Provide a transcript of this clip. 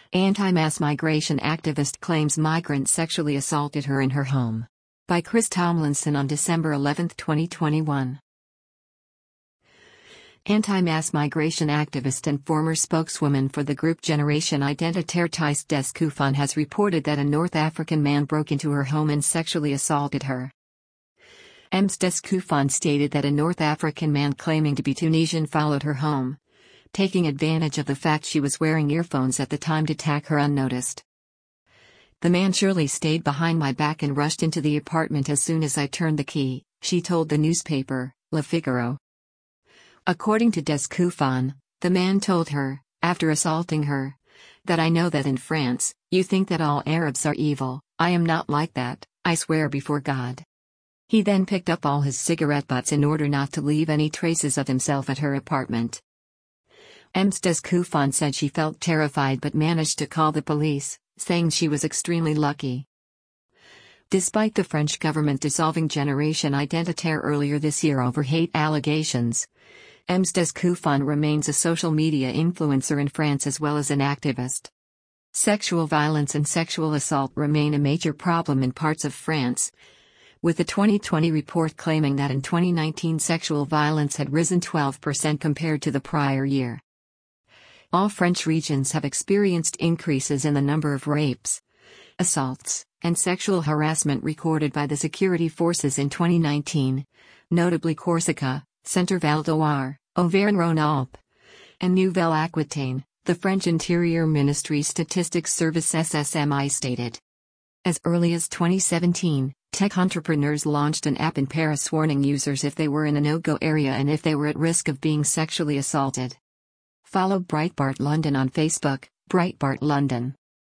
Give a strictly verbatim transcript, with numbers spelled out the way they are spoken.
Anti-mass migration activist claims migrant sexually assaulted her in her home. By Chris Tomlinson on December eleventh, twenty twenty-one. Anti-mass migration activist and former spokeswoman for the group Generation Identitaire Thijs Descoufan has reported that a North African man broke into her home and sexually assaulted her. Ms Descoufan stated that a North African man claiming to be Tunisian followed her home, taking advantage of the fact she was wearing earphones at the time to attack her unnoticed. "The man surely stayed behind my back and rushed into the apartment as soon as I turned the key," she told the newspaper, Le Figaro. According to Descoufan, the man told her, after assaulting her, that "I know that in France, you think that all Arabs are evil. I am not like that, I swear before God." He then picked up all his cigarette butts in order not to leave any traces of himself at her apartment. Ms Descoufan said she felt terrified but managed to call the police, saying she was extremely lucky. Despite the French government dissolving Generation Identitaire earlier this year over hate allegations, Ms Descoufan remains a social media influencer in France as well as an activist. Sexual violence and sexual assault remain a major problem in parts of France, with the twenty twenty report claiming that in twenty nineteen sexual violence had risen twelve percent compared to the prior year. All French regions have experienced increases in the number of rapes, assaults, and sexual harassment recorded by the security forces in twenty nineteen, notably Corsica, Centre-Val d'Oise, Auvergne-Rhône-Alpes, and Nouvelle-Aquitaine, the French Interior Ministry Statistics Service S S M I stated. As early as twenty seventeen, tech entrepreneurs launched an app in Paris warning users if they were in a no-go area and if they were at risk of being sexually assaulted. Follow Breitbart London on Facebook, Breitbart London.